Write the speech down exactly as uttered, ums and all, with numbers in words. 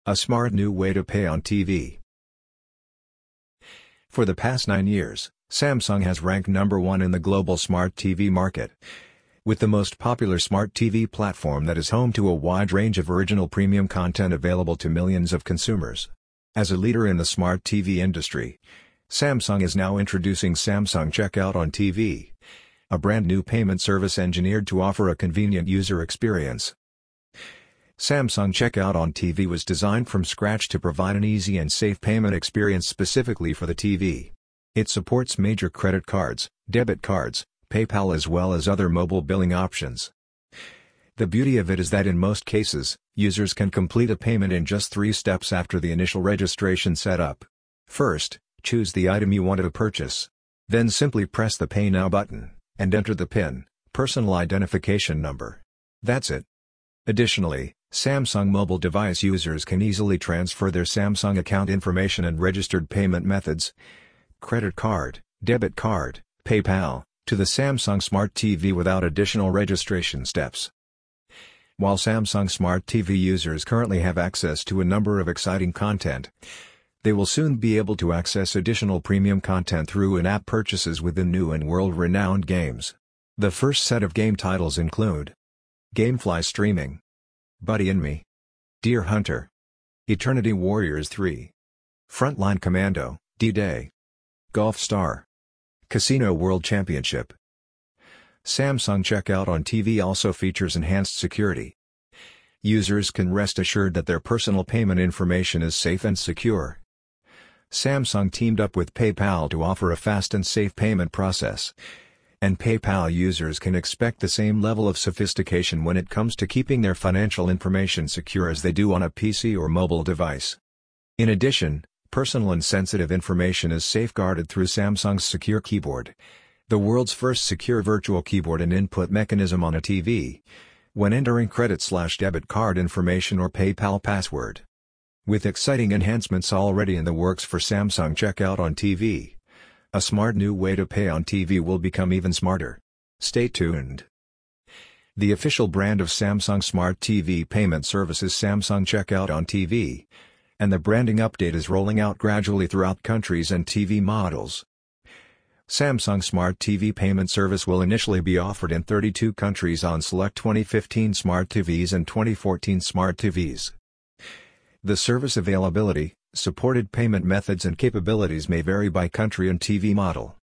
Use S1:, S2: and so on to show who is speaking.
S1: A smart new way to pay on T V. For the past nine years, Samsung has ranked number one in the global smart T V market. With the most popular smart T V platform that is home to a wide range of original premium content available to millions of consumers. As a leader in the smart T V industry, Samsung is now introducing Samsung Checkout on T V, a brand new payment service engineered to offer a convenient user experience. Samsung Checkout on T V was designed from scratch to provide an easy and safe payment experience specifically for the T V. It supports major credit cards, debit cards, PayPal as well as other mobile billing options. The beauty of it is that in most cases, users can complete a payment in just three steps after the initial registration setup. First, choose the item you want to purchase. Then simply press the Pay Now button, and enter the PIN, personal identification number. That's it. Additionally, Samsung mobile device users can easily transfer their Samsung account information and registered payment methods, credit card, debit card, PayPal, to the Samsung Smart T V without additional registration steps. While Samsung Smart T V users currently have access to a number of exciting content, they will soon be able to access additional premium content through in-app purchases within new and world-renowned games. The first set of game titles include Gamefly Streaming, Buddy and Me, Deer Hunter, Eternity Warriors three, Frontline Commando, D-Day, Golf Star, Casino World Championship. Samsung Checkout on T V also features enhanced security. Users can rest assured that their personal payment information is safe and secure. Samsung teamed up with PayPal to offer a fast and safe payment process, and PayPal users can expect the same level of sophistication when it comes to keeping their financial information secure as they do on a P C or mobile device. In addition, personal and sensitive information is safeguarded through Samsung's Secure Keyboard, the world's first secure virtual keyboard and input mechanism on a T V, when entering credit/debit card information or PayPal password. With exciting enhancements already in the works for Samsung Checkout on T V, a smart new way to pay on T V will become even smarter. Stay tuned. The official brand of Samsung Smart T V payment service is Samsung Checkout on T V, and the branding update is rolling out gradually throughout countries and T V models. Samsung Smart T V payment service will initially be offered in thirty-two countries on select twenty fifteen Smart T Vs and twenty fourteen Smart T Vs. The service availability, supported payment methods and capabilities may vary by country and T V model.